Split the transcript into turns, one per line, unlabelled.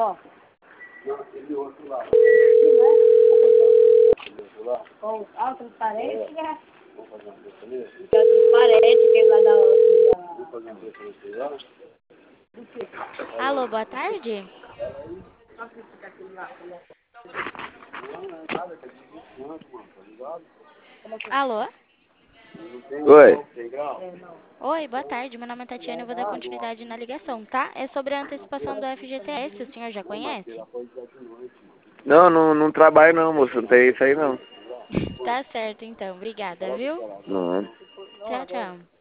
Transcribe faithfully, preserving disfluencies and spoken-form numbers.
Ó. Ó, ó, transparente. É. Transparente, que vai dar o...
Alô, boa tarde. Alô?
Oi.
Oi, boa tarde. Meu nome é Tatiana e eu vou dar continuidade na ligação, tá? É sobre a antecipação do F G T S. O senhor já conhece?
Não, não, não trabalho não, moço. Não tem isso aí não.
Tá certo, então. Obrigada, viu?
Não.
Tchau, tchau.